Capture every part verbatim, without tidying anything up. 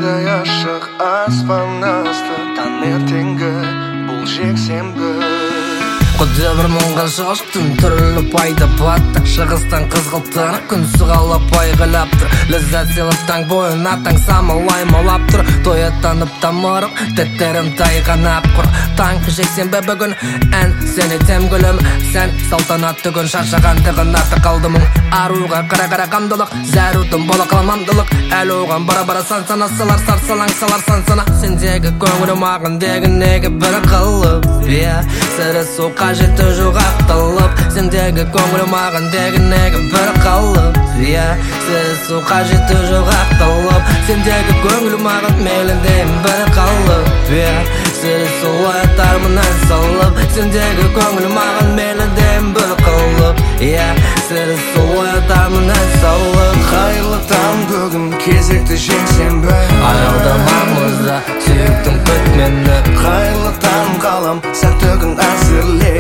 Айдай ашық аспан асты таңертеңгі бұл жексенбі. Құдды бір мұңға шаштың түрлі пайда батты. Шығыстан қызғылтыр күн сығалап айғылап тұр. Ләззат сыйлап таң бойына таң самалай малап тұр. Тояттанып тамырым тәттерім тайғанап құр. Таң жексенбі бүгін ән сені тем гүлім. Сән салтанатты күн шаршаған тығын аты қалды мұң. Аруға қара-қара қамдылық зәрутым бола қаламандылық. Әлі оған бара-бара сан сана салар сарсалаң салар сан сана. Сендегі көңілім ағындегі неге бір қылып. Сірі су қажетті жоғақтылып. Сендегі көңілім ағындегі неге бір қалып. Сірі су қажетті жоғақтылып. Сендегі көңілім ағын мейліндейім бір қалып. Сірі су оятармын ән салып. Сендегі көңілім ағын мейліндейім бір қалып. Сірі су оятармын ән салып. Қайырлы таң бүгін кезекті жексенбі. Аялдамамызда сүйіктім күт мені. Қайырлы таң қалам сәтті күн әзірле.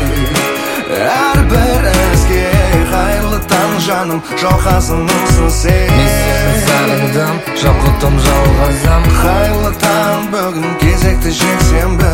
Әрбір ізге қайырлы таң жаным жауқазынымсың сен. Мен сені сағындым жоқытым жалғазам. Қайырлы таң бүгін кезекті жексенбі.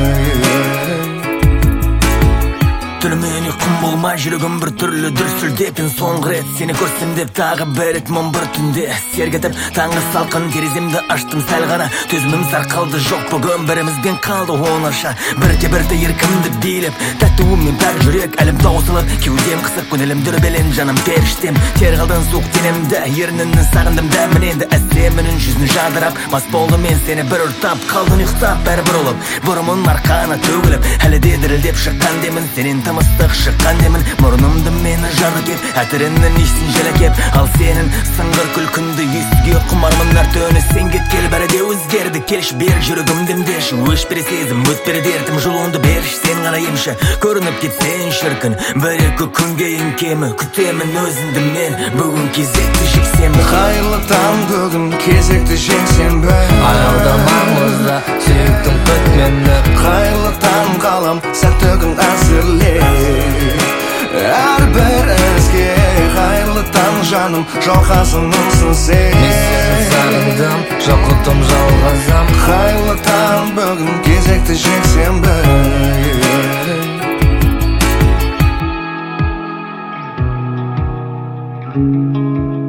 Түнімен ұйқым болмай жүрегім бір түрлі дүрсілдепін. Соңғы рет сені көрсем деп тағы бір рет мұң бір түнде сергетіп таңғы салқын тереземді аштым сәл ғана. Төзімім сарқалды жоқ бүгін бірімізбен қалды оңаша. Бірте-бірте еркімді билеп тәттуіммен пәк жүрек әлім таусылып. Кеудем қысып көңілім дүрбелен жаным періштем. Тер қалдың суық денемді ерніңнен сағындым дәмін енді. Әсемінің жүзін жадырап мас болды мен сені бір ұртап. Қалдың ұйықтап бәрібір олып бұрымын арқана төгіліп. Әлі де дірілдеп шыққан демін сенен ыстық шыққан демін. Мұрнымды мені жарды кеп әтірінің ешсін желі кеп. Ал сенің сыңғыр күлкінді естіге құмармын әр төні. Сен кеткел бәрі де өзгерді келші берік жүрегім демдеші. Өшпері сезім өтпері дертім жолуынды берші сен ғана емші. Көрініп кетсен шіркін бір-екі күнге ең кемі. Күтемін өзіңді мен бүгін кезекті жексенбі. Қайырлы таң бүгін кезекті жексенбі. Аялдамамызда сүйіктім күт мені. Қайырлы таң қалам сәтті күн әзірле. Әрбір ізге қайырлы таң жаным жауқазынымсың сен. Мен сені сағындым жоқытым жалғазам. Қайырлы таң бүгін кезекті жексенбі. Thank you.